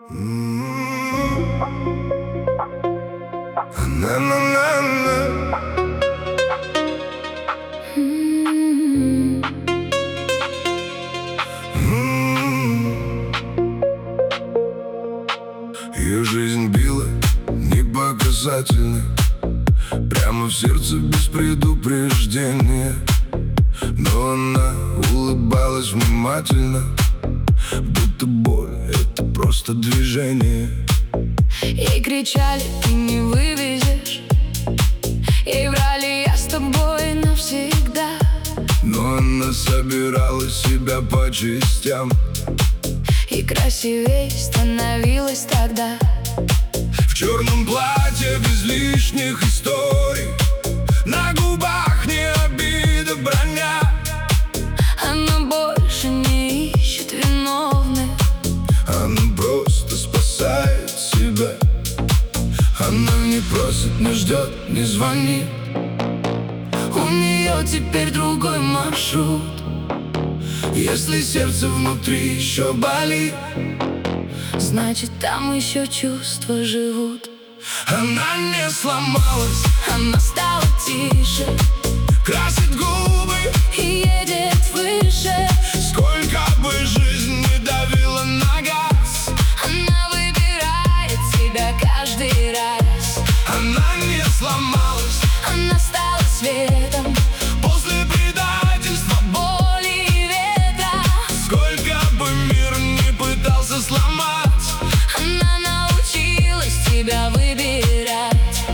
Ее жизнь била непоказательно, прямо в сердце без предупреждения. Но она улыбалась внимательно, будто боль — это просто движение. Ей кричали: ты не вывезешь. Ей врали: я с тобой навсегда. Но она собирала себя по частям, и красивей становилась тогда. в черном платье без лишних историй, на губах не обида, броня. Она больше не ищет виновных, Она просто спасает себя. Она не просит, не ждет, не звонит. у нее теперь другой маршрут. Если сердце внутри еще болит, значит, там еще чувства живут. она не сломалась, Она стала тише, красит губы, и едет выше. сколько бы жизнь не давила на газ. Она выбирает себя каждый раз. Она не сломалась, Она стала светом после предательства, боли и ветра. сколько бы мир не пытался сломать. Она научилась тебя выбирать.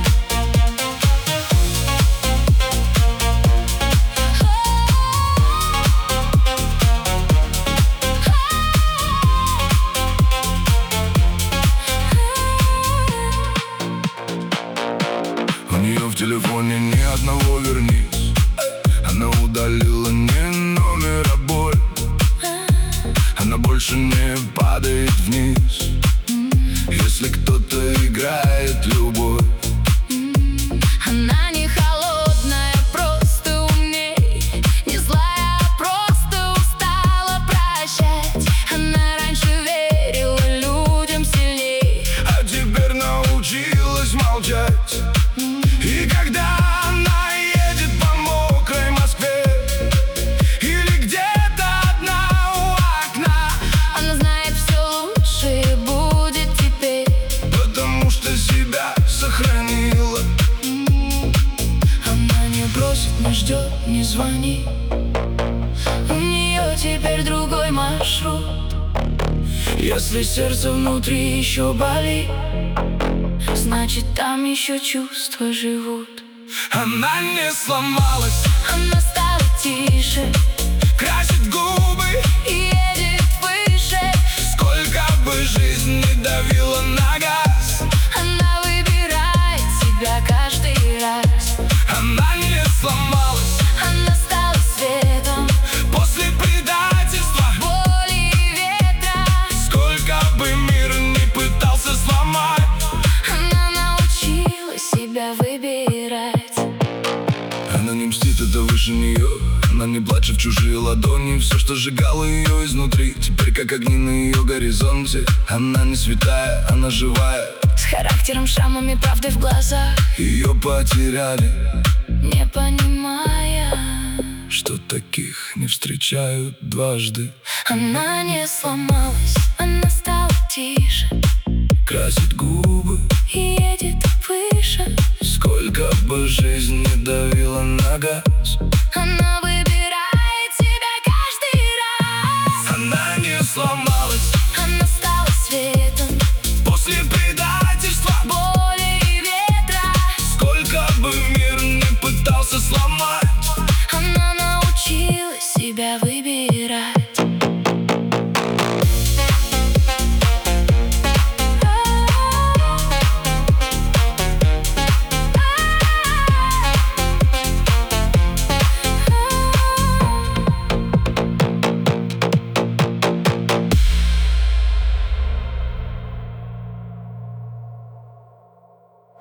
У нее в телефоне ни одного вернись. Она удалила не номер, а боль. Она больше не падает вниз, если кто-то играет любовь. Она не холодная, просто умней. Не злая, а просто устала прощать. Она раньше верила людям сильней, А теперь научилась молчать. И когда она едет по мокрой Москве или где-то одна у окна, она знает, все лучше будет теперь, потому что себя сохранила. она не бросит, не ждет, не звонит. У нее теперь другой маршрут. Если сердце Внутри еще болит, значит, там еще чувства живут. она не сломалась, Она стала тише, красит губы, и едет выше. сколько бы жизнь не давила на газ. Она выбирает себя каждый раз. Она не сломалась, Она стала светом после предательства, боли и ветра. сколько бы мир не пытался сломать. Она научила себя выбирать. Она не мстит, это выше нее. Она не плачет в чужие ладони. Все, что сжигало ее изнутри, теперь как огни на ее горизонте. Она не святая, она живая, С характером, шрамами, правдой в глазах, ее потеряли, не понимая. что таких не встречают дважды. Она не сломалась,